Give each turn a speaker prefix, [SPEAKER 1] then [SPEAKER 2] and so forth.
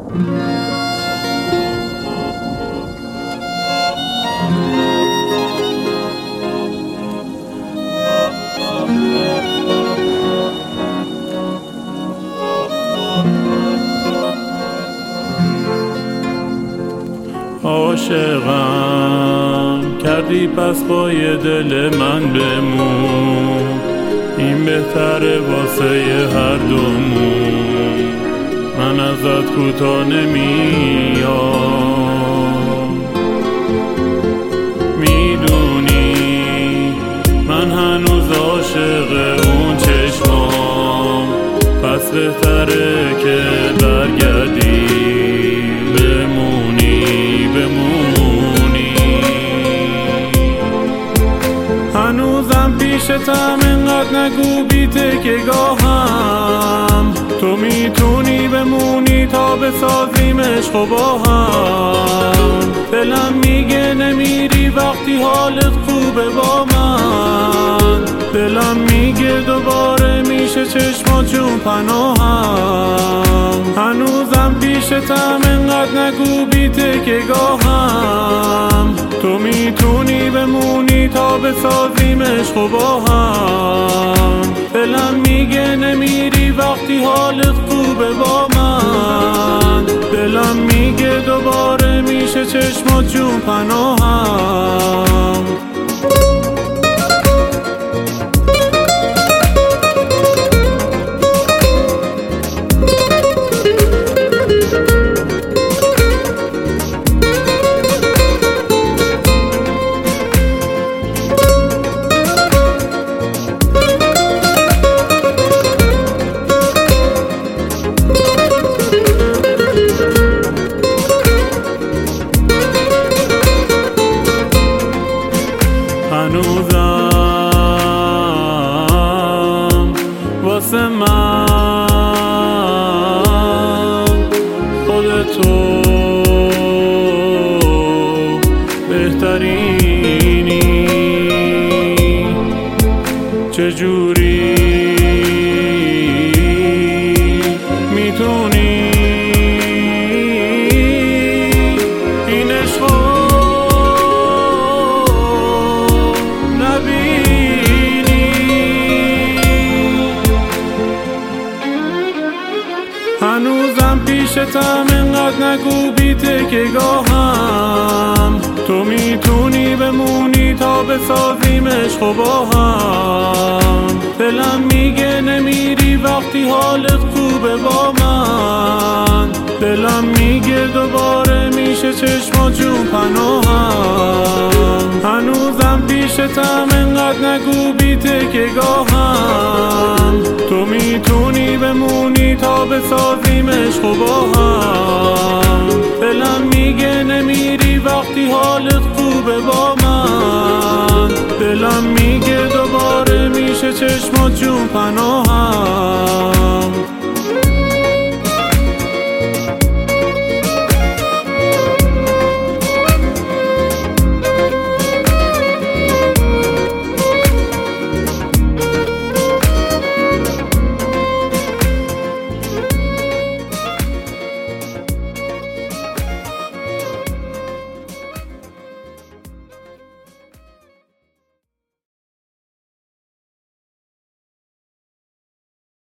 [SPEAKER 1] عاشقم کردی پس با یه دل من بمون، این بهتره واسه هر دومون. من ازت کوتاه نمیام، میدونی من هنوز عاشق اون چشمام، پس بهتره که برگردی بمونی. هنوزم پیشتم، انقدر نگو بیته که گاهم، تو میتونی بمونی تا بسازیم عشق و با هم. دلم میگه نمیری وقتی حالت خوبه با من، دلم میگه دوباره میشه چشمات جون پناهم. هنوزم پیشتم، انقدر نگو بیته که گاهم، تو میتونی بمونی تا بسازیم عشق و با هم. دلم میگه نمیری وقتی حالت خوبه با من، دلم میگه دوباره میشه چشمات جون پناهم. هنوزم واسه من خودتو بهترینی. چجوری میتونی این عشقو هنوزم پیشتم، انقدر نگو بیته که گاهم، تو میتونی بمونی تا بسازیم عشق و با هم. دلم میگه نمیری وقتی حالت خوبه با من، دلم میگه دوباره میشه چشمات جون پناهم. هنوزم پیشتم، انقدر نگو بیته که گاهم، تو میتونی بمونی تا بسازیم عشق و با هم. دلم میگه نمیری وقتی حالت خوبه با من، دلم میگه دوباره میشه چشمات جون پناهم.